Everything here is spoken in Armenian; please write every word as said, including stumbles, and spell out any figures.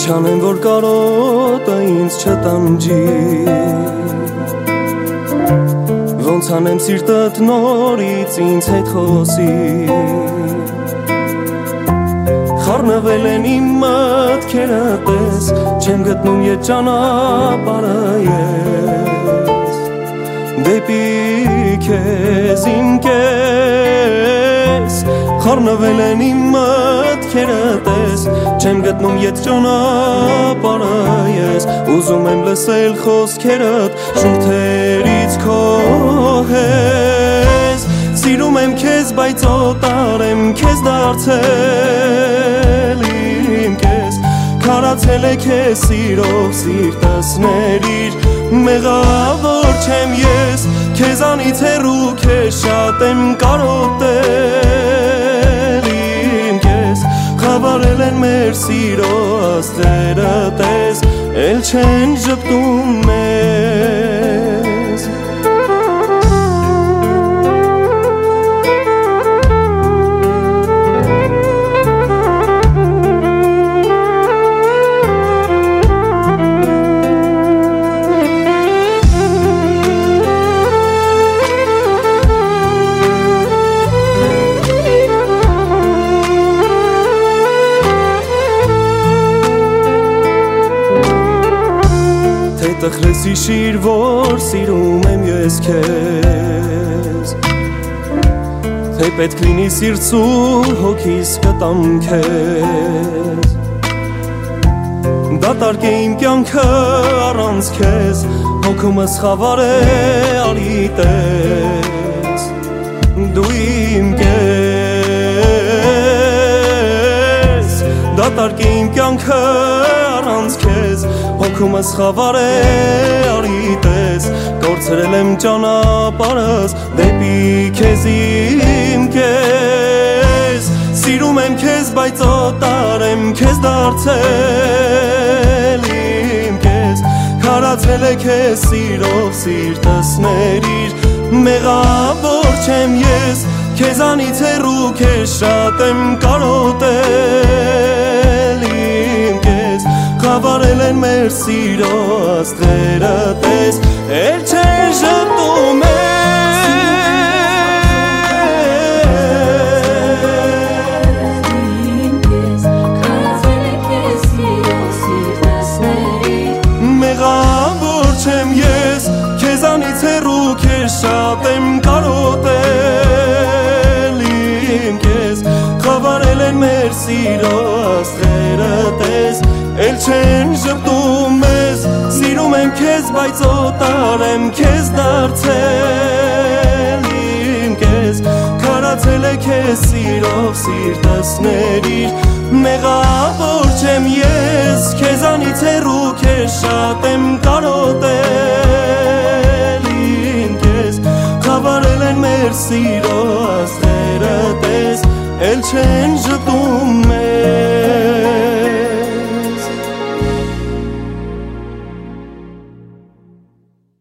Չանեմ որ կարոտը ինձ չտանջի Ոնց անեմ սիրտդ նորից ինձ հետ խոսի Խառնվել են իմ մտքերը տես Չեմ գտնում ետ ճանապարհը ես Դեպի քեզ իմ կես Խառնվել են իմ մտքերը տես Չեմ գտնում ետ ճանապարհը ես Ուզում եմ լսել խոսքերդ շուրթերից քո հես Սիրում եմ քեզ բայց օտար եմ քեզ դարձել իմ կես Քարացել է քեզ սիրով սիրտս ներիր Մեղավոր չեմ ես Քեզանից հեռու քեզ շատ եմ կարոտել իմ կես Խավարել են մեր սիրո աստղերը տես Էլ չեն ժպտում մեզ Տխրես իշիր, որ սիրում եմ ես քեզ Թե պետք լինի սիրծուր հոգիս կտամ քեզ Դատարկ է իմ կյանքը առանց քեզ Հոգումս խավար է արի տես Դու իմ կես Դատարկ է իմ կյանքը առանց քեզ Հոգումս խավար է արի տես Կորցրել եմ ճանապարհս դեպի քեզ իմ կես Սիրում եմ քեզ բայց օտար եմ քեզ դարձել իմ կես Քարացել է քեզ սիրով սիրտս ներիր Մեղավոր չեմ ես Քեզանից հեռու քեզ շատ եմ կարոտել իմ կես Խավարել են մեր սիրո աստղերը տես Էլ չեն ժպտում Մեղավոր չեմ ես Քեզանից հեռու քեզ շատ եմ կարոտել իմ կես Խավարել են մեր սիրո աստղերը տես Էլ չեն ժպտում մեզ Սիրում եմ քեզ բայց օտար եմ քեզ դարձել իմ կես Քարացել է քեզ սիրով սիրտս ներիր Մեղավոր չեմ ես Քեզանից հեռու քեզ շատ եմ կարոտել իմ կես Խավարել են մեր սիրո աստղերը տես Էլ չեն ժպտում